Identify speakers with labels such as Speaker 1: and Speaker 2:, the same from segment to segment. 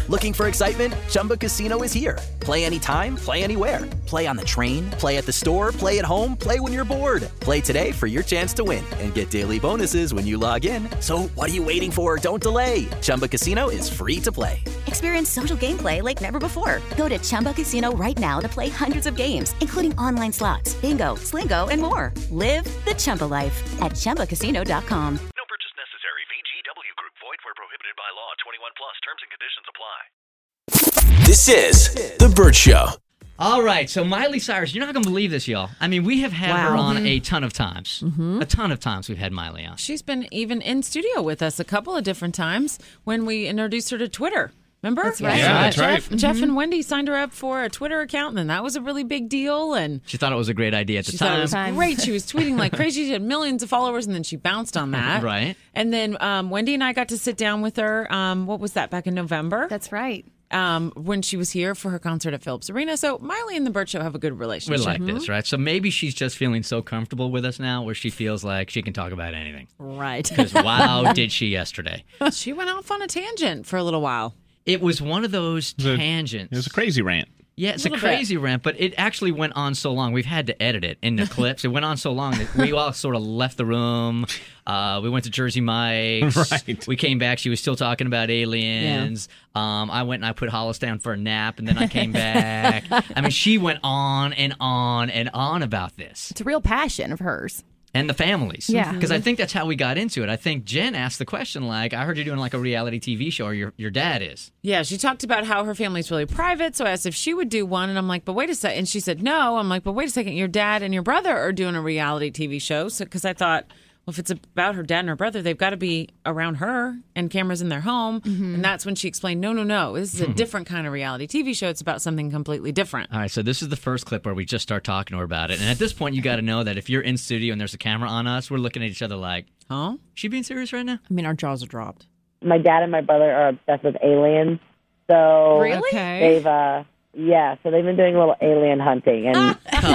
Speaker 1: Looking for excitement? Chumba Casino is here. Play anytime, play anywhere. Play on the train, play at the store, play at home, play when you're bored. Play today for your chance to win and get daily bonuses when you log in. So what are you waiting for? Don't delay. Chumba Casino is free to play.
Speaker 2: Experience social gameplay like never before. Go to Chumba Casino right now to play hundreds of games, including online slots, bingo, Slingo, and more. Live the Chumba life at ChumbaCasino.com.
Speaker 3: No purchase necessary. VGW Group. Void where prohibited by law. 21 plus. Terms and conditions apply.
Speaker 1: This is The Burt Show.
Speaker 4: All right, so Miley Cyrus, you're not going to believe this, y'all. I mean, we have had her on a ton of times. A ton of times we've had Miley on.
Speaker 5: She's been even in studio with us a couple of different times when we introduced her to Twitter. Remember?
Speaker 6: That's right. Yeah, that's right.
Speaker 5: Jeff and Wendy signed her up for a Twitter account, and then that was a really big deal. And
Speaker 4: she thought it was a great idea at the
Speaker 5: she
Speaker 4: time.
Speaker 5: thought it was great. She was tweeting like crazy. She had millions of followers, and then she bounced on that.
Speaker 4: Right.
Speaker 5: And then Wendy and I got to sit down with her. What was that, back in November?
Speaker 6: That's right.
Speaker 5: When she was here for her concert at Phillips Arena. So Miley and the Burt Show have a good relationship.
Speaker 4: We like this, right? So maybe she's just feeling so comfortable with us now where she feels like she can talk about anything.
Speaker 5: Right.
Speaker 4: Because wow, did she yesterday.
Speaker 5: She went off on a tangent for a little while.
Speaker 4: It was one of those tangents.
Speaker 7: It was a crazy rant.
Speaker 4: Yeah, it's a crazy rant, but it actually went on so long. We've had to edit it in the clips. It went on so long that we all sort of left the room. We went to Jersey Mike's.
Speaker 7: Right.
Speaker 4: We came back. She was still talking about aliens. Yeah. I went and I put Hollis down for a nap, and then I came back. I mean, she went on and on and on about this.
Speaker 6: It's a real passion of hers.
Speaker 4: And the families.
Speaker 6: Yeah.
Speaker 4: Because I think that's how we got into it. I think Jen asked the question like, I heard you're doing like a reality TV show, or your dad is.
Speaker 5: Yeah, she talked about how her family's really private, so I asked if she would do one, and I'm like, but wait a second. And she said, no. I'm like, but wait a second. Your dad and your brother are doing a reality TV show. So, because I thought, well, if it's about her dad and her brother, they've got to be around her and cameras in their home. Mm-hmm. And that's when she explained, no. This is a different kind of reality TV show. It's about something completely different.
Speaker 4: All right, so this is the first clip where we just start talking to her about it. And at this point, you got to know that if you're in studio and there's a camera on us, we're looking at each other like, huh? She being serious right now?
Speaker 8: I mean, our jaws are dropped.
Speaker 9: My dad and my brother are obsessed with aliens. So
Speaker 5: really?
Speaker 9: They've so they've been doing a little alien hunting and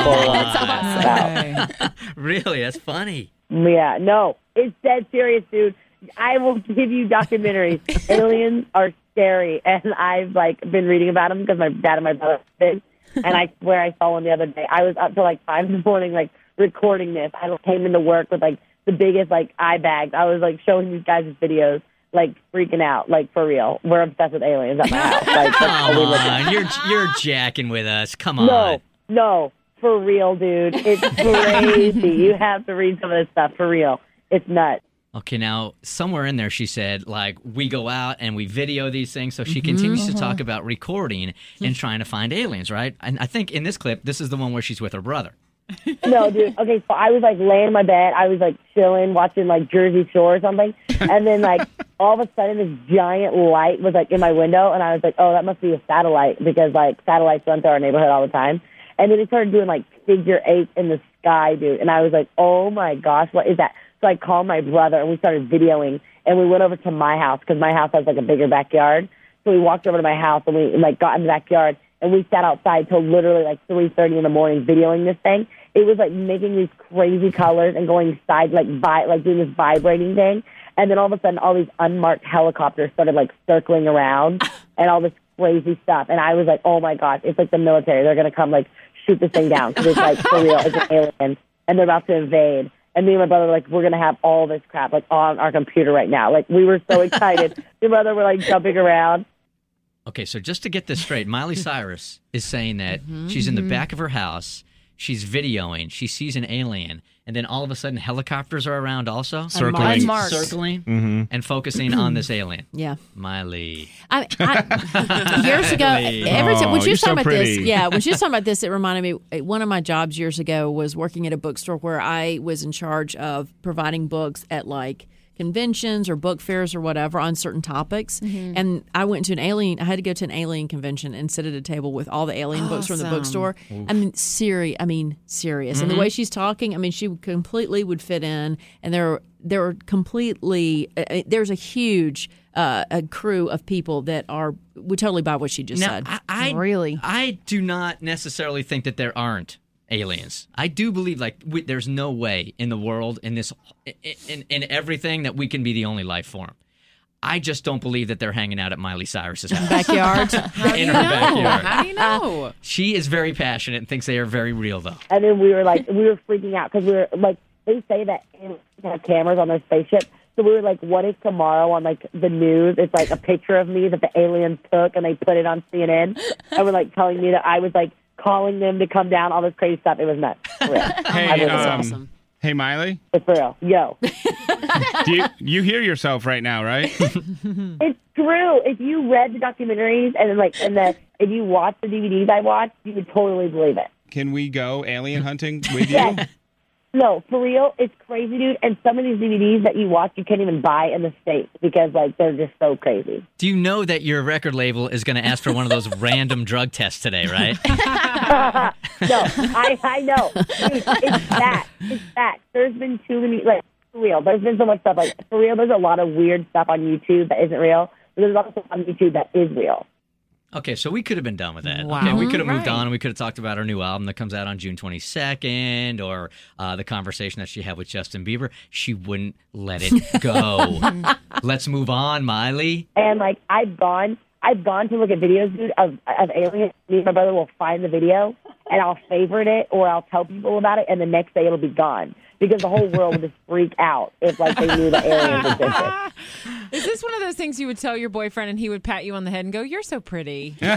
Speaker 4: Really? That's funny.
Speaker 9: Yeah, no, it's dead serious, dude. I will give you documentaries. Aliens are scary, and I've been reading about them because my dad and my brother did. And I swear I saw one the other day. I was up till 5 in the morning, recording this. I came into work with the biggest eye bags. I was showing these guys videos, freaking out, for real. We're obsessed with aliens at my house.
Speaker 4: Come on, you're jacking with us. Come on.
Speaker 9: No. For real, dude. It's crazy. You have to read some of this stuff. For real. It's nuts.
Speaker 4: Okay, now, somewhere in there she said, we go out and we video these things. So she continues to talk about recording and trying to find aliens, right? And I think in this clip, this is the one where she's with her brother.
Speaker 9: No, dude. Okay, so I was, laying in my bed. I was, chilling, watching, Jersey Shore or something. And then, all of a sudden, this giant light was, in my window. And I was like, oh, that must be a satellite because, satellites run through our neighborhood all the time. And then he started doing, figure eight in the sky, dude. And I was like, oh, my gosh, what is that? So I called my brother, and we started videoing. And we went over to my house because my house has, a bigger backyard. So we walked over to my house, and we, got in the backyard. And we sat outside till literally, 3:30 in the morning videoing this thing. It was, making these crazy colors and going side, doing this vibrating thing. And then all of a sudden, all these unmarked helicopters started, circling around and all this crazy stuff. And I was like, oh, my gosh, it's the military. They're going to come, shoot this thing down because it's, for real. It's an alien. And they're about to invade. And me and my brother were we're going to have all this crap, on our computer right now. We were so excited. Me and my brother were, jumping around.
Speaker 4: Okay, so just to get this straight, Miley Cyrus is saying that she's in the back of her house, she's videoing, she sees an alien, and then all of a sudden helicopters are around also?
Speaker 7: Circling
Speaker 4: and focusing on this alien.
Speaker 8: Yeah.
Speaker 4: Miley.
Speaker 8: Years ago, every time when she was talking about
Speaker 7: pretty.
Speaker 8: this, when she was talking about this, it reminded me, one of my jobs years ago was working at a bookstore where I was in charge of providing books at conventions or book fairs or whatever on certain topics. And I went to I had to go to an alien convention and sit at a table with all the alien books from the bookstore.
Speaker 4: Oof.
Speaker 8: I mean, serious. And the way she's talking, she completely would fit in. And there are completely, there's a huge a crew of people that would totally buy what she just said.
Speaker 6: Really?
Speaker 4: I do not necessarily think that there aren't aliens. I do believe there's no way in the world in everything that we can be the only life form. I just don't believe that they're hanging out at Miley Cyrus's house.
Speaker 8: Backyard.
Speaker 4: In her backyard.
Speaker 5: How do you know?
Speaker 4: She is very passionate and thinks they are very real, though.
Speaker 9: And then we were freaking out because we were like, they say that aliens have cameras on their spaceship. So we were like, what if tomorrow on like the news, it's like a picture of me that the aliens took and they put it on CNN, and we're like telling me that I was like calling them to come down, all this crazy stuff. It was nuts. For real.
Speaker 7: Hey,
Speaker 8: awesome.
Speaker 7: hey, Miley.
Speaker 9: It's for real. Yo.
Speaker 7: You hear yourself right now, right?
Speaker 9: It's true. If you read the documentaries if you watch the DVDs I watched, you would totally believe it.
Speaker 7: Can we go alien hunting with you?
Speaker 9: Yes. No, for real, it's crazy, dude. And some of these DVDs that you watch, you can't even buy in the States because, like, they're just so crazy.
Speaker 4: Do you know that your record label is going to ask for one of those random drug tests today, right?
Speaker 9: No, I know. Dude, it's that. It's that. There's been too many, like, for real. There's been so much stuff, like, for real, there's a lot of weird stuff on YouTube that isn't real. But there's also stuff on YouTube that is real.
Speaker 4: Okay, so we could have been done with that.
Speaker 5: Wow.
Speaker 4: Okay, we could have moved
Speaker 5: Right.
Speaker 4: on and we could have talked about our new album that comes out on June 22nd or the conversation that she had with Justin Bieber. She wouldn't let it go. Let's move on, Miley.
Speaker 9: And, like, I've gone to look at videos, dude, of aliens. Me and my brother will find the video, and I'll favorite it, or I'll tell people about it, and the next day it'll be gone. Because the whole world would just freak out if, like, they knew the aliens existed.
Speaker 5: Is this one of those things you would tell your boyfriend and he would pat you on the head and go, "You're so pretty"?
Speaker 9: No,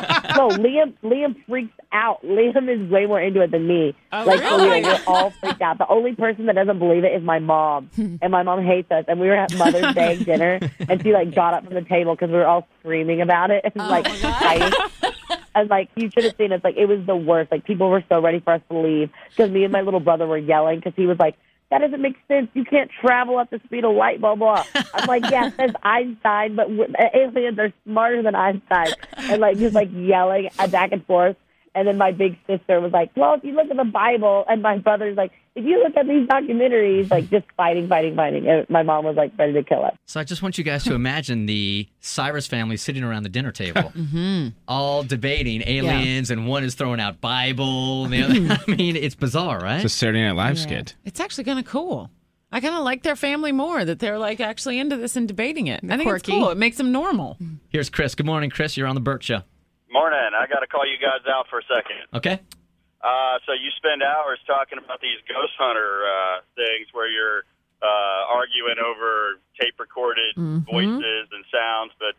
Speaker 9: Liam freaks out. Liam is way more into it than me.
Speaker 5: Oh,
Speaker 9: like,
Speaker 5: really?
Speaker 9: we're all freaked out. The only person that doesn't believe it is my mom, and my mom hates us. And we were at Mother's Day dinner, and she like got up from the table because we were all screaming about it and like fighting. And like, you should have seen us. Like, it was the worst. Like, people were so ready for us to leave because me and my little brother were yelling because he was like, "That doesn't make sense. You can't travel at the speed of light, blah, blah." I'm like, "Yes, that's Einstein, but aliens are smarter than Einstein." And, like, just, like, yelling back and forth. And then my big sister was like, "Well, if you look at the Bible," and my brother's like, "If you look at these documentaries," like, just fighting. And my mom was, like, ready to kill us.
Speaker 4: So I just want you guys to imagine the Cyrus family sitting around the dinner table, all debating aliens, and one is throwing out Bible. And the other, I mean, it's bizarre, right?
Speaker 7: It's a Saturday Night Live skit.
Speaker 5: It's actually kind of cool. I kind of like their family more, that they're like actually into this and debating it. I think
Speaker 8: quirky.
Speaker 5: it's cool. It makes them normal.
Speaker 4: Here's Chris. Good morning, Chris. You're on the Burt Show.
Speaker 10: Morning. I got to call you guys out for a second.
Speaker 4: Okay.
Speaker 10: So you spend hours talking about these ghost hunter things where you're arguing over tape-recorded voices and sounds, but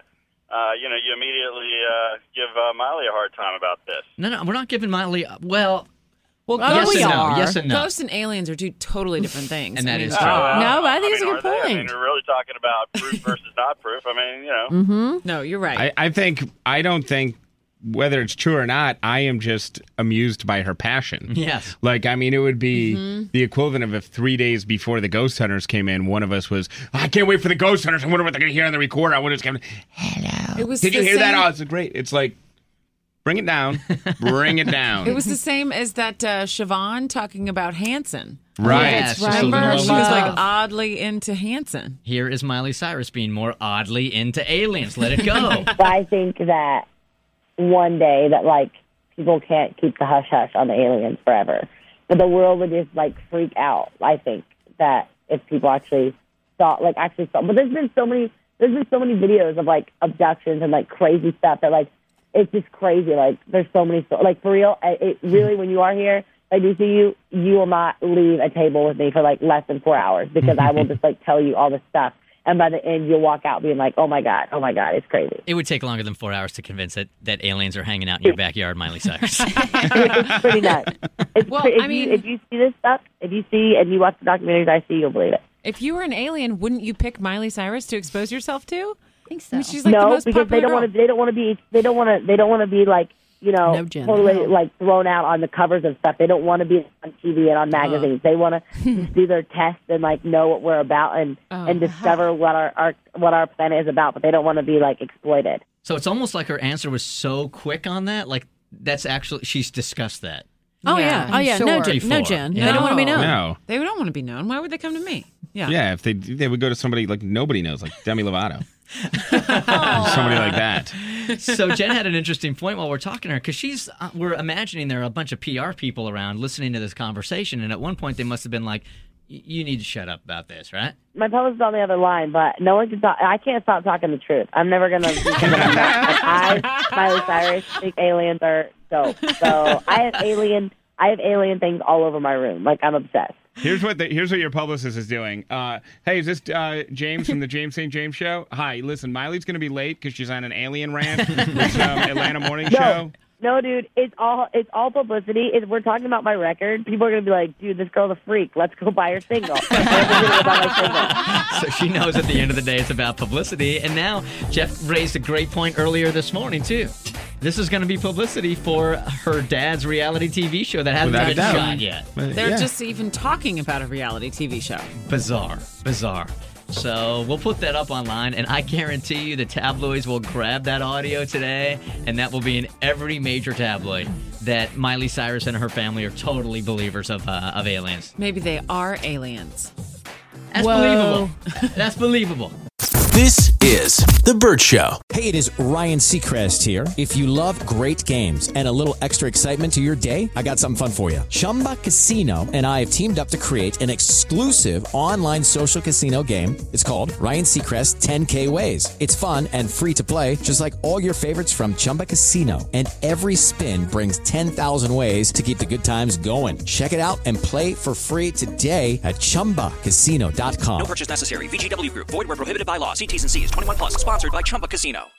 Speaker 10: you immediately give Miley a hard time about this.
Speaker 4: No, we're not giving Miley. Well,
Speaker 5: Yes
Speaker 4: and
Speaker 5: and
Speaker 4: no.
Speaker 5: no.
Speaker 4: Yes and no.
Speaker 5: Ghosts and aliens are two totally different things.
Speaker 4: And that is
Speaker 5: I
Speaker 4: true.
Speaker 8: No, but I think it's a good
Speaker 10: are they? I mean,
Speaker 8: point.
Speaker 10: we're really talking about proof versus not proof. I mean, you know.
Speaker 5: No, you're right.
Speaker 7: I don't think whether it's true or not, I am just amused by her passion.
Speaker 4: Yes.
Speaker 7: Like, I mean, it would be the equivalent of if 3 days before the ghost hunters came in, one of us was, I can't wait for the ghost hunters. I wonder what they're going to hear on the recorder. I wonder what's coming. Hello.
Speaker 5: It was
Speaker 7: Did you
Speaker 5: the
Speaker 7: hear that?
Speaker 5: same-
Speaker 7: Oh, it's great. It's like, bring it down. Bring it down.
Speaker 5: It was the same as that Siobhan talking about Hanson.
Speaker 7: right.
Speaker 4: Yes,
Speaker 8: Right.
Speaker 4: just a little
Speaker 5: Remember?
Speaker 4: more
Speaker 5: She was like
Speaker 4: love.
Speaker 5: oddly into Hanson.
Speaker 4: Here is Miley Cyrus being more oddly into aliens. Let it go.
Speaker 9: But I think that one day that, like, people can't keep the hush-hush on the aliens forever. But the world would just, like, freak out, I think, that if people actually saw. But there's been so many videos of, like, abductions and, like, crazy stuff that, like, it's just crazy. Like, there's so many, like, for real, it really, when you are here, I do see you, you will not leave a table with me for, like, less than 4 hours because I will just, like, tell you all this stuff. And by the end, you'll walk out being like, oh, my God, it's crazy.
Speaker 4: It would take longer than 4 hours to convince that aliens are hanging out in your backyard, Miley Cyrus.
Speaker 9: It's pretty nuts. If you see this stuff, if you see and you watch the documentaries I see, you'll believe it.
Speaker 5: If you were an alien, wouldn't you pick Miley Cyrus to expose yourself to?
Speaker 6: I think so.
Speaker 5: I mean, she's like the
Speaker 9: No,
Speaker 5: most
Speaker 9: because they
Speaker 5: popular
Speaker 9: don't want to be like, you know,
Speaker 8: No gender.
Speaker 9: totally like thrown out on the covers of stuff. They don't want to be on TV and on magazines. They want to just do their tests and like know what we're about and discover what our planet is about. But they don't want to be like exploited.
Speaker 4: So it's almost like her answer was so quick on that. Like, that's actually, she's discussed that.
Speaker 8: Oh, yeah. Oh, yeah. No,
Speaker 6: sure.
Speaker 8: Jen. No,
Speaker 4: Before.
Speaker 8: Jen.
Speaker 4: Yeah.
Speaker 8: They don't want to be known.
Speaker 7: No.
Speaker 5: They don't want to be known. Why would they come to me? Yeah.
Speaker 7: Yeah, if they would go to somebody like nobody knows, like Demi Lovato. Somebody like that.
Speaker 4: So Jen had an interesting point while we're talking to her because we're imagining there are a bunch of PR people around listening to this conversation, and at one point they must have been like, you need to shut up about this, right?
Speaker 9: My publicist on the other line, but no one can talk. I can't stop talking the truth. I'm never gonna. Miley Cyrus, think aliens are dope. So I have alien things all over my room. Like, I'm obsessed.
Speaker 7: Here's what your publicist is doing. Hey, is this James from the James St. James Show? Hi, listen, Miley's going to be late because she's on an alien rant with Atlanta Morning Show.
Speaker 9: No, dude, it's all publicity. We're talking about my record. People are going to be like, dude, this girl's a freak. Let's go buy her single.
Speaker 4: So she knows at the end of the day it's about publicity. And now Jeff raised a great point earlier this morning, too. This is going to be publicity for her dad's reality TV show that hasn't been shot yet.
Speaker 5: They're just even talking about a reality TV show.
Speaker 4: Bizarre. So we'll put that up online, and I guarantee you the tabloids will grab that audio today, and that will be in every major tabloid that Miley Cyrus and her family are totally believers of aliens.
Speaker 5: Maybe they are aliens.
Speaker 4: That's believable. That's believable.
Speaker 1: This is The Bert Show.
Speaker 11: Hey, it is Ryan Seacrest here. If you love great games and a little extra excitement to your day, I got something fun for you. Chumba Casino and I have teamed up to create an exclusive online social casino game. It's called Ryan Seacrest 10K Ways. It's fun and free to play, just like all your favorites from Chumba Casino. And every spin brings 10,000 ways to keep the good times going. Check it out and play for free today at ChumbaCasino.com.
Speaker 12: No purchase necessary. VGW Group. Void where prohibited by law. See T's and C's. 21 plus. Sponsored by Chumba Casino.